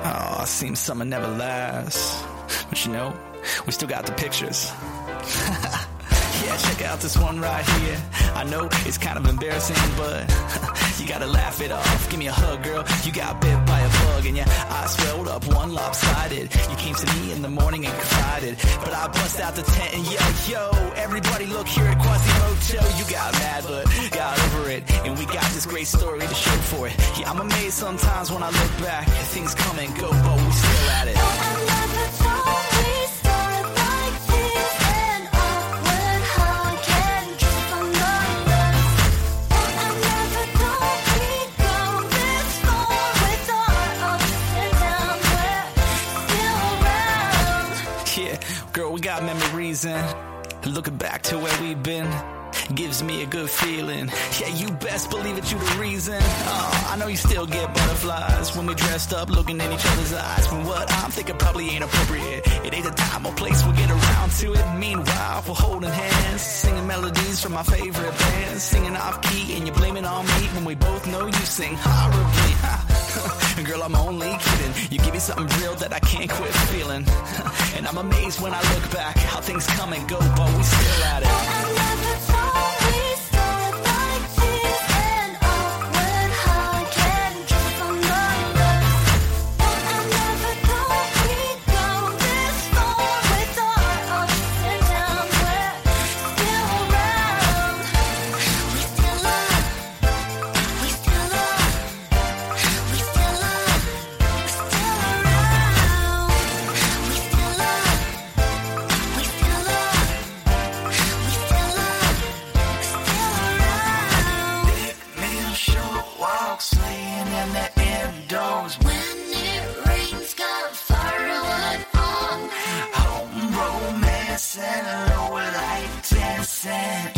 Oh, seems summer never lasts. But you know, we still got the pictures. Yeah, check out this one right here. I know it's kind of embarrassing, but you gotta laugh it off. Give me a hug, girl. You got bit by a bug and your eyes swelled up, one lopsided. You came to me in the morning and confided, but I bust out the tent and yo, everybody look here at Quasimodo. You got mad, but got over it, and we got this great story to show for it. Yeah, I'm amazed sometimes when I look back. Things come and go, but we still at it. I never thought we started like this, an awkward hug and kiss on the lips. I never thought we'd go this far with our ups and downs. We're still around. Yeah, girl, we got memories and looking back to where we've been gives me a good feeling. Yeah, you best believe it, you the reason. Oh, I know you still get butterflies when we dressed up looking in each other's eyes. When what I'm thinking probably ain't appropriate. It ain't the time or place we'll get around to it. Meanwhile, we're holding hands, singing melodies from my favorite bands, singing off key and you blame it on me when we both know you sing horribly. Girl, I'm only kidding. You give me something real that I can't quit feeling. And I'm amazed when I look back how things come and go, but we still at it. I never thought we started like this, an awkward hug and kiss on the lips. I never thought we'd go this far with our ups and downs. We're still around. We still love. We still love. We still love. We're still around. We still love. We still love. We still love. We're still around. Big meal show walks laying in the indoors. When it rains, got firewood on. Home romance and low light dancing.